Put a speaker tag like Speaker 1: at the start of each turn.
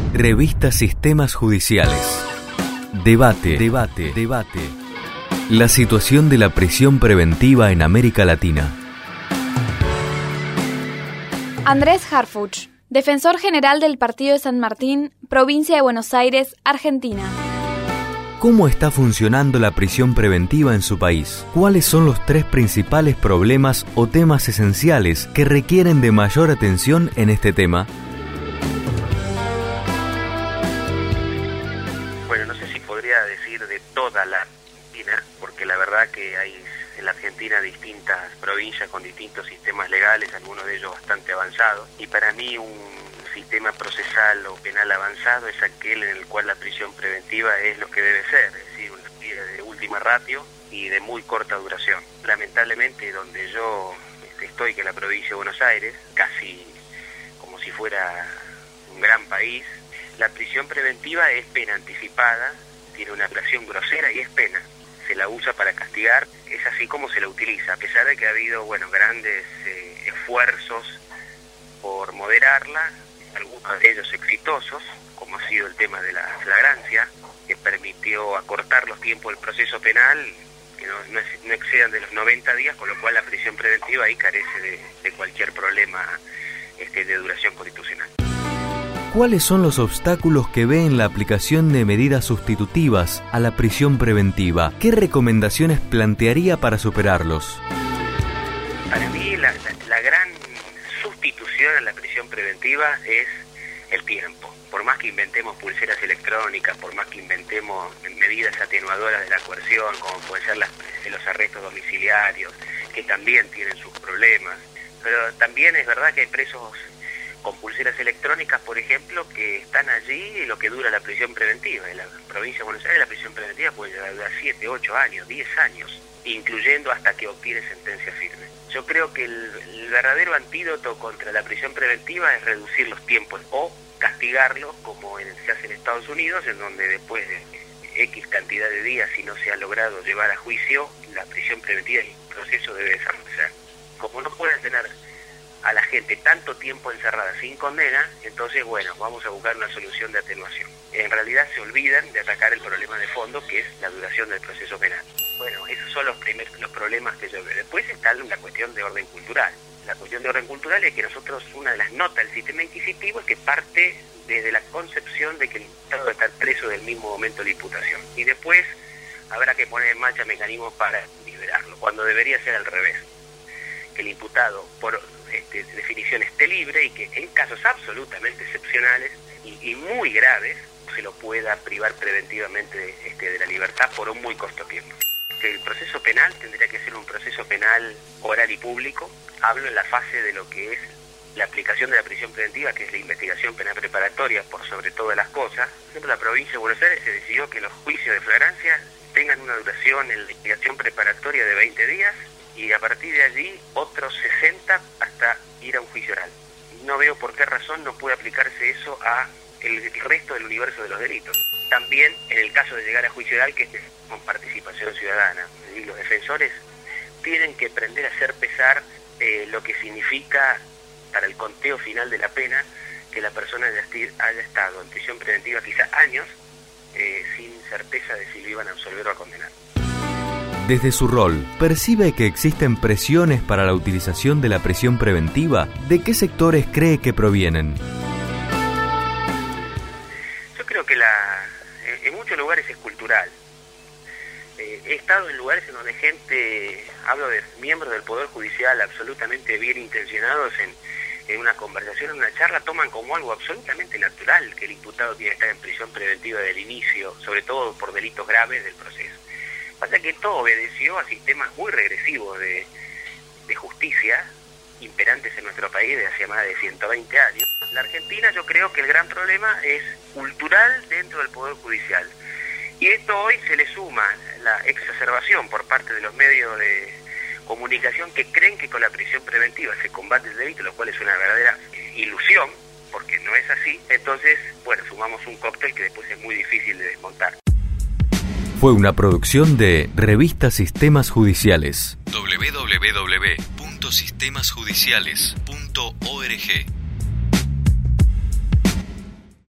Speaker 1: Revista Sistemas Judiciales. Debate. La situación de la prisión preventiva en América Latina.
Speaker 2: Andrés Harfuch, defensor general del Partido de San Martín, provincia de Buenos Aires, Argentina.
Speaker 1: ¿Cómo está funcionando la prisión preventiva en su país? ¿Cuáles son los 3 principales problemas o temas esenciales que requieren de mayor atención en este tema?
Speaker 3: Bueno, no sé si podría decir de toda la Argentina, porque la verdad que hay en la Argentina distintas provincias con distintos sistemas legales, algunos de ellos bastante avanzados, y para mí un sistema procesal o penal avanzado es aquel en el cual la prisión preventiva es lo que debe ser, es decir, una medida de última ratio y de muy corta duración. Lamentablemente, donde yo estoy, que es la provincia de Buenos Aires, casi como si fuera un gran país, la prisión preventiva es pena anticipada, tiene una duración grosera y es pena. Se la usa para castigar, es así como se la utiliza, a pesar de que ha habido grandes esfuerzos por moderarla, algunos de ellos exitosos, como ha sido el tema de la flagrancia, que permitió acortar los tiempos del proceso penal, que no excedan de los 90 días, con lo cual la prisión preventiva ahí carece de cualquier problema de duración constitucional.
Speaker 1: ¿Cuáles son los obstáculos que ve en la aplicación de medidas sustitutivas a la prisión preventiva? ¿Qué recomendaciones plantearía para superarlos?
Speaker 3: Para mí la gran sustitución a la prisión preventiva es el tiempo. Por más que inventemos pulseras electrónicas, por más que inventemos medidas atenuadoras de la coerción, como pueden ser los arrestos domiciliarios, que también tienen sus problemas, pero también es verdad que hay presos con pulseras electrónicas, por ejemplo, que están allí lo que dura la prisión preventiva. En la provincia de Buenos Aires la prisión preventiva puede durar 7, 8 años, 10 años, incluyendo hasta que obtiene sentencia firme. Yo creo que el verdadero antídoto contra la prisión preventiva es reducir los tiempos o castigarlos, como se hace en Estados Unidos, en donde después de X cantidad de días, si no se ha logrado llevar a juicio, la prisión preventiva y el proceso debe desaparecer. Como no pueden tener a la gente tanto tiempo encerrada sin condena, entonces vamos a buscar una solución de atenuación. En realidad se olvidan de atacar el problema de fondo, que es la duración del proceso penal. Esos son los problemas que yo veo. Después está la cuestión de orden cultural. La cuestión de orden cultural es que nosotros, una de las notas del sistema inquisitivo es que parte desde la concepción de que el imputado debe estar preso del mismo momento de la imputación. Y después habrá que poner en marcha mecanismos para liberarlo, cuando debería ser al revés. Que el imputado, por definición, esté libre y que en casos absolutamente excepcionales y muy graves se lo pueda privar preventivamente de la libertad por un muy corto tiempo. El proceso penal tendría que ser un proceso penal oral y público. Hablo en la fase de lo que es la aplicación de la prisión preventiva, que es la investigación penal preparatoria por sobre todas las cosas. Por ejemplo, en la provincia de Buenos Aires se decidió que los juicios de flagrancia tengan una duración en la investigación preparatoria de 20 días y a partir de allí otros 60 hasta ir a un juicio oral. No veo por qué razón no puede aplicarse eso a el resto del universo de los delitos. También en el caso de llegar a juicio oral, que es con participación ciudadana, y los defensores tienen que aprender a hacer pesar lo que significa para el conteo final de la pena que la persona haya estado en prisión preventiva quizás años sin certeza de si lo iban a absolver o a condenar.
Speaker 1: Desde su rol, ¿percibe que existen presiones para la utilización de la prisión preventiva? ¿De qué sectores cree que provienen?
Speaker 3: Yo creo que en muchos lugares es cultural. He estado en lugares en donde hablo de miembros del Poder Judicial absolutamente bien intencionados en una conversación, en una charla, toman como algo absolutamente natural que el imputado tiene que estar en prisión preventiva del inicio, sobre todo por delitos graves del proceso. Pasa que todo obedeció a sistemas muy regresivos de justicia, imperantes en nuestro país desde hace más de 120 años. En la Argentina yo creo que el gran problema es cultural dentro del Poder Judicial. Y esto hoy se le suma la exacerbación por parte de los medios de comunicación que creen que con la prisión preventiva se combate el delito, lo cual es una verdadera ilusión, porque no es así. Entonces, sumamos un cóctel que después es muy difícil de desmontar.
Speaker 1: Fue una producción de Revista Sistemas Judiciales. www.sistemasjudiciales.org